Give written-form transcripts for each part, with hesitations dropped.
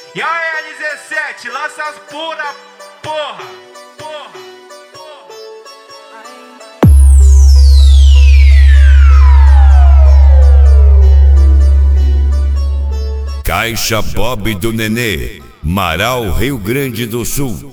E aí, 17, lança as pura, porra. Caixa Bob do Nenê, Marau, Rio Grande do Sul.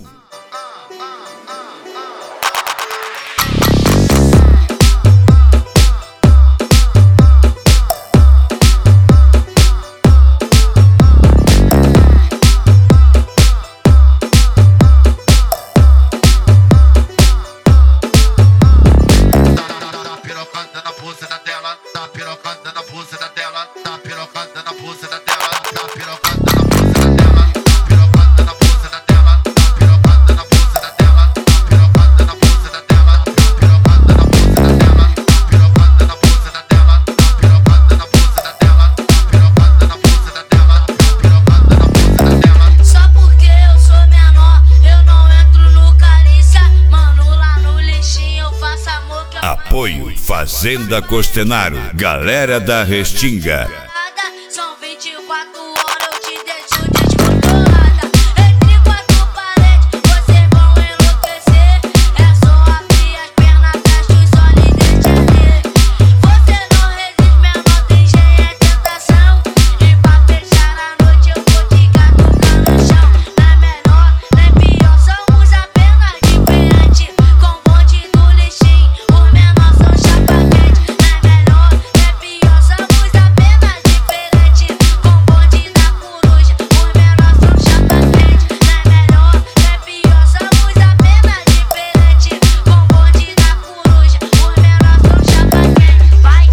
Apoio Fazenda Costenaro, galera da Restinga. São 24 horas, eu te deixo descontrolada. Entre quatro paredes, vocês vão enlouquecer. É só abrir as pernas, fecha os olhos e deixa ler. Você não resiste, menor, tem jeito, é tentação. E pra fechar a noite eu vou te catucar no chão. Não é melhor, nem pior, somos apenas diferentes. Com o bonde do lixinho, os menores são chapa quente. Não é melhor, nem pior, somos apenas diferentes. Com o bonde da coruja, os menores são chapa quente. Não é melhor, nem pior, somos apenas diferentes. Com o bonde da coruja, os menores são chapa quente. Vai,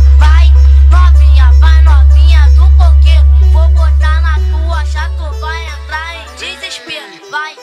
novinha do coqueiro. Vou botar na tua chata, vai entrar em desespero. Vai,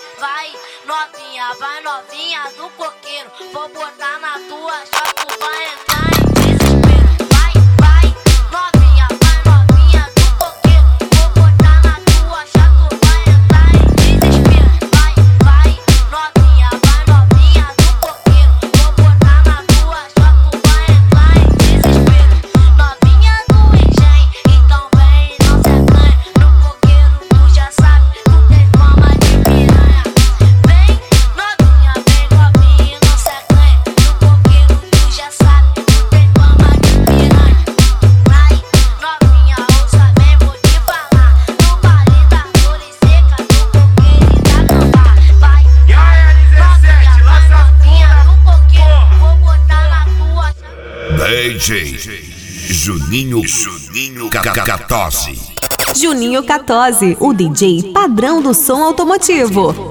novinha do coqueiro. Vou botar na tua chata, vai entrar em desespero. Vai, novinha do coqueiro. Vou botar na tua chata, vai entrar em desespero. Vai, novinha do coqueiro. Vou botar na tua chata, vai entrar em desespero. Novinha do engenho, então vem, não se acanha. No coqueiro tu já sabe, tu tem fama de piranha. Vem, novinha, não se acanha. No coqueiro tu já sabe, tu tem fama de piranha. Vai, novinha, ouça bem, vou te falar. No baile da flor e seca, no coqueiro e da gambá. Vai, E aí, 17, lança as novinha pura, do coqueiro. porra. Vou botar na tua DJ Juninho Catose. Juninho Catose, o DJ padrão do som automotivo.